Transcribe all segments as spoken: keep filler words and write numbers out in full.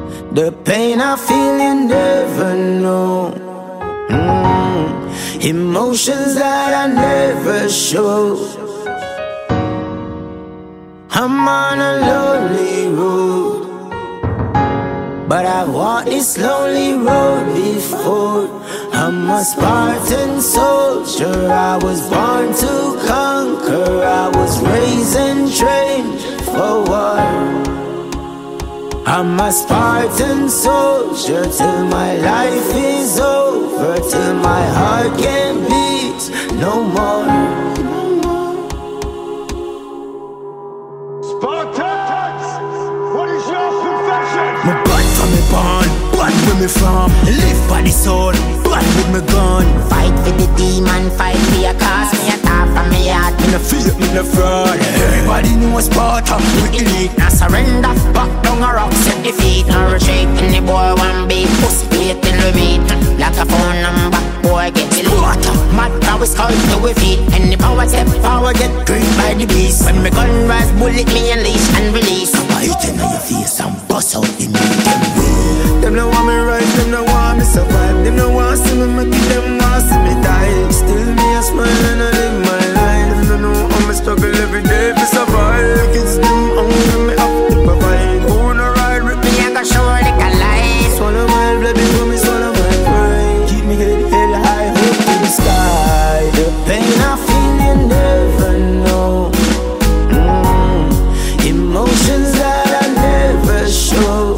The pain I feel you never know. mm. Emotions that I never show. I'm on a lonely road, but I've walked this lonely road before. I'm a Spartan soldier, I was born to conquer. I was raised and trained for war. I'm a Spartan soldier till my life is over, till my heart can't beat no more. Spartans, what is your confession? Me bad from me born, bad where me from. Live by the sword, bad with me gun. Fight for the demon, fight for your cause. Me a talk from me heart, Me no fear, me no fraud. Everybody knows Sparta, we elite. now surrender, back down a rock, set the feet. No retreat, and the boy one beat. Pussy wait till we meet. Like a phone number, boy get Sparta. Mad power skull to we feet. And the power step forward, get gripped by the beast. When me gun rise, bullet me unleash and release. I hit in your face and bust out the meat. Them Them no want me rise, them no want me survive. Them no want see me make it, them want see me die. Still me a smile and I live my life. Them no know how me struggle every day to survive. Kids them hungry, me have to provide. Who wanna ride with me? Me a go show like a light. Swallow my blood before me swallow my pride. Keep me head, head high, hope to the sky. The pain I feel you never know. mm. Emotions that I never show.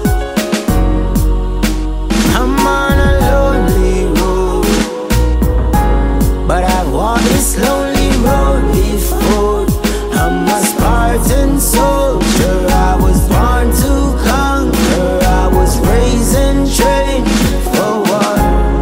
I'm on a lonely road, but I've walked this lonely road before. I'm a Spartan soldier, I was born to conquer. I was raised and trained for war.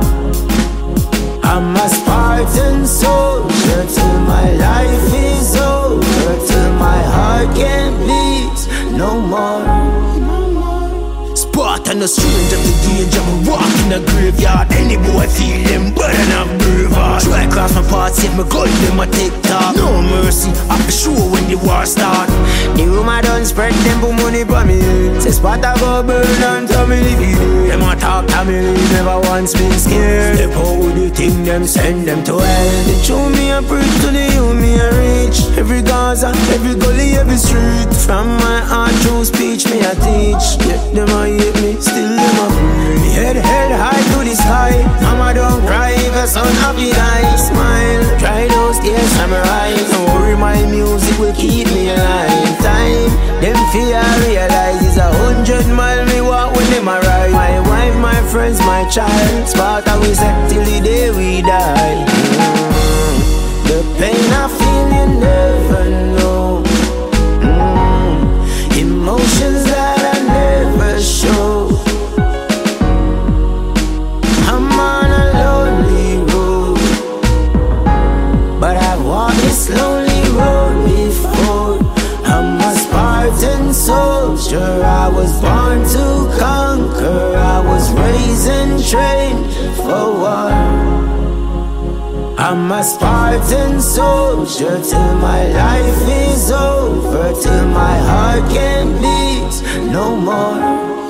I'm a Spartan soldier till my life is over, till my heart can't beat no more. Spartan, a stranger to danger. Me walk in the graveyard. Any boy feel them better than a brave heart. Try cross my path, save me gun, them a take talk. No mercy, I be sure when the war start. The rumor done spread, them put money for me. Say Sparta go burn and tell me live it. Them a talk to me, never once been scared. Step out with the thing, them send them to hell. They show me a preach to the you, me a reach. Every Gaza, every gully, every street. From my heart through speech, me a teach. Yet them a hate me, still them a free. Me head, head high to the sky. Mama don't cry if a son happy die. Smile, try those tears from my eyes. Don't worry, my music will keep me alive. Time, them fear realize it's a hundred mile me walk when them arrive. My wife, my friends, my child. Sparta we say till the day we die. mm. The pain I feel you never know. mm. Emotions that I never show. I'm on a lonely road, but I've walked this lonely road before. I'm a Spartan soldier, I was born to conquer. I was raised and trained for war. I'm a Spartan soldier till my life is over, till my heart can't beat no more.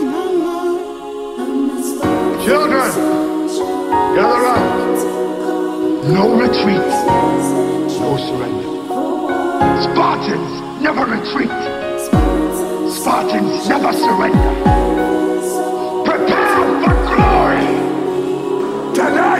Children, gather round. No retreat, no surrender. Spartans never retreat. Spartans never surrender. Prepare for glory tonight.